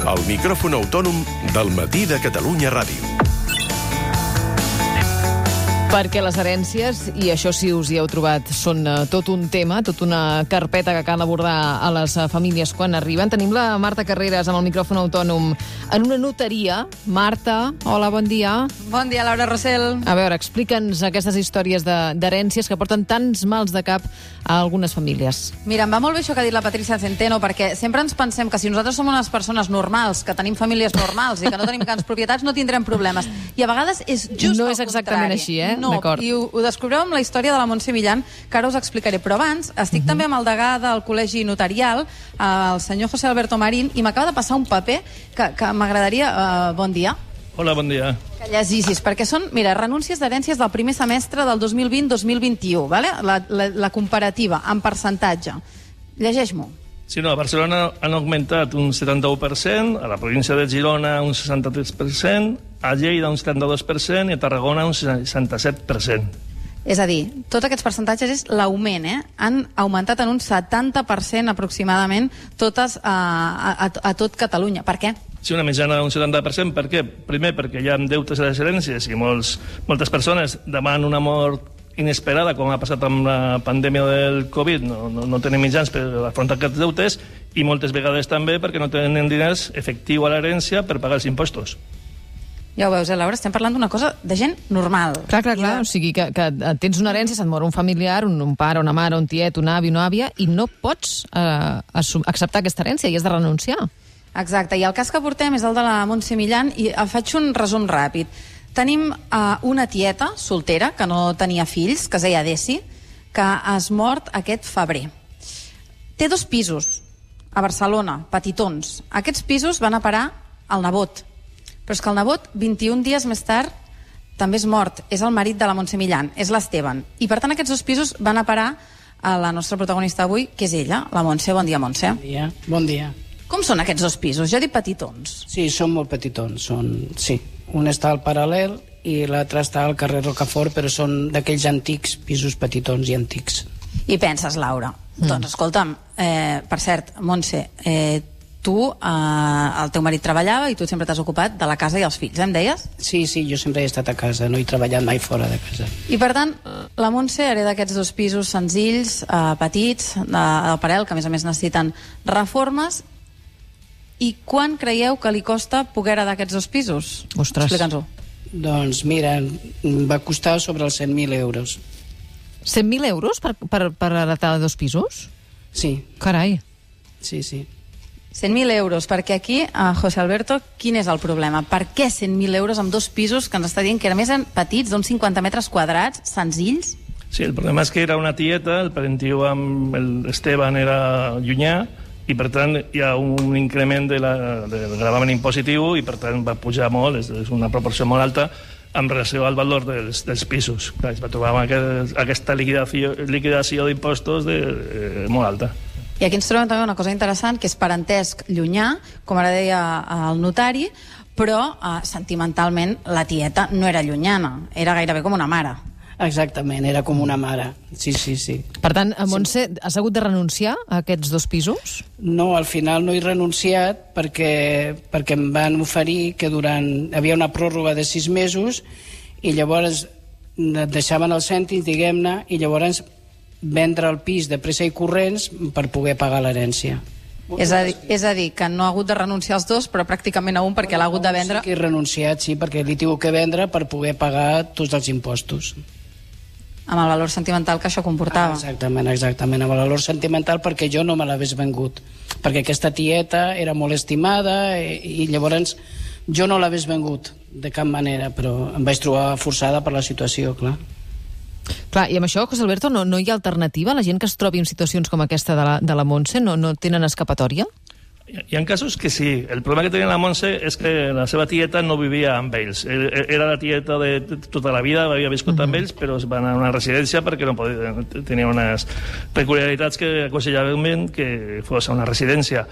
El micròfon autònom del Matí de Catalunya Ràdio. Perquè les herències, i això sí us hi heu trobat, són tot un tema, tota una carpeta que cal abordar a les famílies quan arriben. Tenim la Marta Carreras amb el micròfon autònom en una notaria. Marta, hola, bon dia. Bon dia, Laura Rossell. A veure, explica'ns aquestes històries d'herències que porten tants mals de cap a algunes famílies. Mira, em va molt bé això que ha dit la Patricia Centeno, perquè sempre ens pensem que si nosaltres som unes persones normals, que tenim famílies normals i que no tenim grans propietats, no tindrem problemes. I a vegades és just no al és exactament contrari. així, eh? No, d'acord. i ho descobreu amb la història de la Montse Millán, que ara us explicaré. Però abans, estic també amb el degà del Col·legi Notarial, el senyor José Alberto Marín, i m'acaba de passar un paper que m'agradaria... bon dia. Hola, bon dia. Que llegissis, perquè són, mira, renúncies d'herències del primer semestre del 2020-2021, ¿vale? La comparativa, en percentatge. Llegeix-m'ho. Sí, no, a Barcelona han augmentat un 71%, a la província de Girona un 63%, a Lleida un 72% i a Tarragona un 67%. És a dir, tots aquests percentatges és l'augment, eh? Han augmentat en un 70% aproximadament totes a tot Catalunya. Per què? Sí, una mitjana d'un 70%. Per què? Primer, perquè hi ha deutes a les herències i moltes persones demanen una mort inesperada, com ha passat amb la pandèmia del Covid. No tenen mitjans per afrontar aquests deutes i moltes vegades també perquè no tenen diners efectiu a l'herència per pagar els impostos. Ja ho veus, Laura, estem parlant d'una cosa de gent normal. Clar. O sigui que tens una herència, se't mor un familiar, un pare, una mare, un tiet, un avi, una àvia, i no pots acceptar aquesta herència i has de renunciar. Exacte, i el cas que portem és el de la Montse Millán, i faig un resum ràpid. Tenim una tieta soltera que no tenia fills, que es deia Desi, que es mort aquest febrer. Té 2 pisos a Barcelona, petitons. Aquests pisos van a parar al nebot. Però és que el nebot, 21 dies més tard, també és mort. És el marit de la Montse Millán, és l'Esteban. I per tant aquests 2 pisos van a parar a la nostra protagonista avui, que és ella, la Montse. Bon dia, Montse. Bon dia. Bon dia. Com són aquests 2 pisos? Jo he dit petitons. Sí, són molt petitons. Sí. Un està al Paral·lel i l'altre està al carrer Rocafort, però són d'aquells antics, pisos petitons i antics. I penses, Laura, doncs escolta'm, per cert, Montse, tu, el teu marit treballava i tu sempre t'has ocupat de la casa i els fills, em deies? Sí, jo sempre he estat a casa, no he treballat mai fora de casa. I per tant, la Montse hereda aquests 2 pisos senzills, petits, del Paral·lel, que a més necessiten reformes. I quan creieu que li costa poder heredar aquests 2 pisos? Ostres. Explica'ns-ho. Doncs mira, va costar sobre els 100.000 euros. 100.000 euros per heretar 2 pisos? Sí. Carai. Sí. 100.000 euros, perquè aquí, José Alberto, quin és el problema? Per què 100.000 euros amb 2 pisos que ens està dient que a més eren petits, d'uns 50 metres quadrats, senzills? Sí, el problema és que era una tieta, el parentiu amb l'Esteban era llunyà, i per tant hi ha un increment del gravamen impositiu i per tant va pujar molt, és una proporció molt alta en relació al valor dels pisos. Clar, es va trobar amb aquesta liquidació d'impostos molt alta. I aquí ens trobem també una cosa interessant, que és parentesc llunyà, com ara deia el notari, però sentimentalment la tieta no era llunyana, era gairebé com una mare. Exactament, era com una mare. Sí. Per tant, Montse, has hagut de renunciar a aquests 2 pisos? No, al final no he renunciat perquè em van oferir que havia una pròrroga de 6 mesos i llavors deixaven els cèntims, diguem-ne, i llavors vendre el pis de pressa i corrents per poder pagar l'herència. És a dir, que no ha hagut de renunciar als 2, però pràcticament a un perquè l'ha hagut de vendre. Sí que he renunciat, sí, perquè li tinc que vendre per poder pagar tots els impostos. Amb el valor sentimental que això comportava. Exactament, amb el valor sentimental, perquè jo no me l'hagués vengut. Perquè aquesta tieta era molt estimada i llavors jo no l'hagués vengut de cap manera, però em vaig trobar forçada per la situació, clar. Clar, i amb això, José Alberto, no hi ha alternativa? La gent que es trobi en situacions com aquesta de la Montse no tenen escapatòria? Hi ha casos que sí. El problema que tenia la Montse és que la seva tieta no vivia amb ells. Era la tieta de tota la vida, havia viscut amb ells, però es va anar a una residència perquè no podia, tenia unes peculiaritats que aconsellaven que fos a una residència.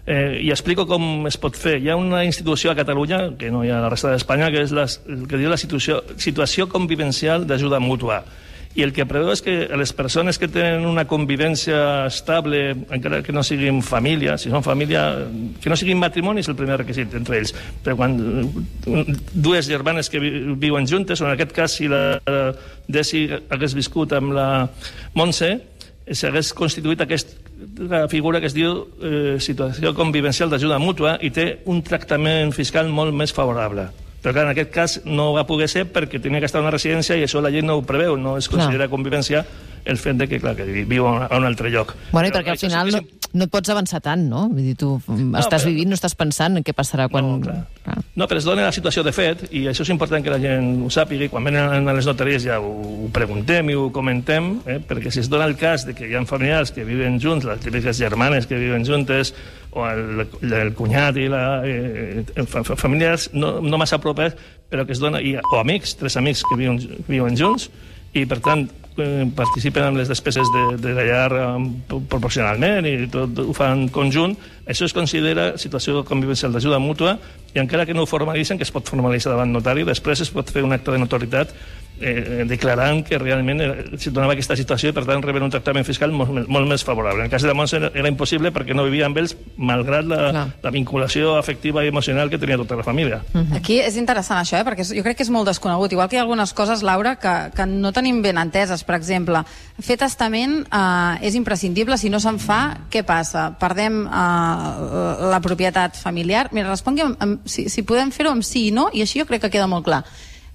I explico com es pot fer. Hi ha una institució a Catalunya, que no hi ha a la resta d'Espanya, que és el que diu la situació convivencial d'ajuda mútua. i el que preveu és que les persones que tenen una convivència estable, encara que no siguin família, si són família, que no siguin matrimoni és el primer requisit entre ells. Però quan dues germanes que viuen juntes, o en aquest cas si la Desi hagués viscut amb la Montse, s'hagués constituït aquesta figura que es diu situació convivencial d'ajuda mútua i té un tractament fiscal molt més favorable. Però clar, en aquest cas no va poder ser perquè tenia que estar en una residència i això la llei no ho preveu, no es considera convivència el fet de que, clar, que viu a un altre lloc. Bueno, i perquè al final no et pots avançar tant, no? Vull dir, tu estàs vivint, no estàs pensant en què passarà quan... No, clar. No, però es dona la situació de fet, i això és important que la gent ho sàpiga, i quan venen a les notaries ja ho preguntem i ho comentem, perquè si es dona el cas de que hi ha familiars que viven junts, les típiques germanes que viven juntes, o el cunyat i famílies no massa propers, però que es dona, o amics, 3 amics que viuen junts, i per tant participen en les despeses de la llar proporcionalment i tot ho fan conjunt, això es considera situació convivencial d'ajuda mútua i encara que no ho formalitzen, que es pot formalitzar davant notari, després es pot fer un acte de notoritat declarant que realment se donava aquesta situació i per tant reben un tractament fiscal molt més favorable. En el cas de la Montse era impossible perquè no vivia amb ells malgrat la vinculació afectiva i emocional que tenia tota la família. Aquí és interessant això, perquè jo crec que és molt desconegut, igual que hi ha algunes coses, Laura, que no tenim ben enteses. Per exemple, fer testament és imprescindible, si no se'n fa, què passa? Perdem la propietat familiar? Mira, respongui si podem fer-ho amb sí i no, i així jo crec que queda molt clar.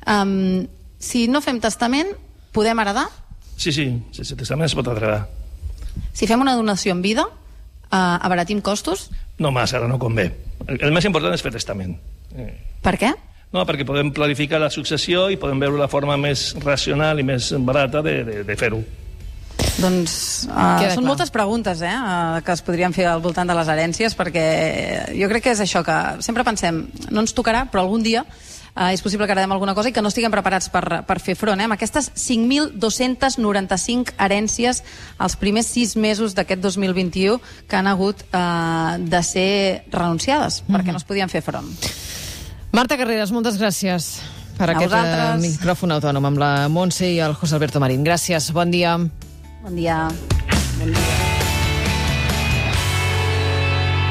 Si no fem testament, podem heredar? Sí, el testament es pot heredar. Si fem una donació en vida, abaratim costos? No massa, ara no convé. El més important és fer testament. Per què? No, perquè podem planificar la successió i podem veure la forma més racional i més barata de fer-ho. Doncs són moltes preguntes que es podrien fer al voltant de les herències, perquè jo crec que és això, que sempre pensem, no ens tocarà, però algun dia és possible que heredem alguna cosa i que no estiguem preparats per fer front. Amb aquestes 5.295 herències els primers 6 mesos d'aquest 2021 que han hagut de ser renunciades perquè no es podien fer front. Marta Carreras, moltes gràcies per aquest micròfon autònom amb la Montse i el José Alberto Marín. Gràcies, bon dia. Bon dia. Bon dia.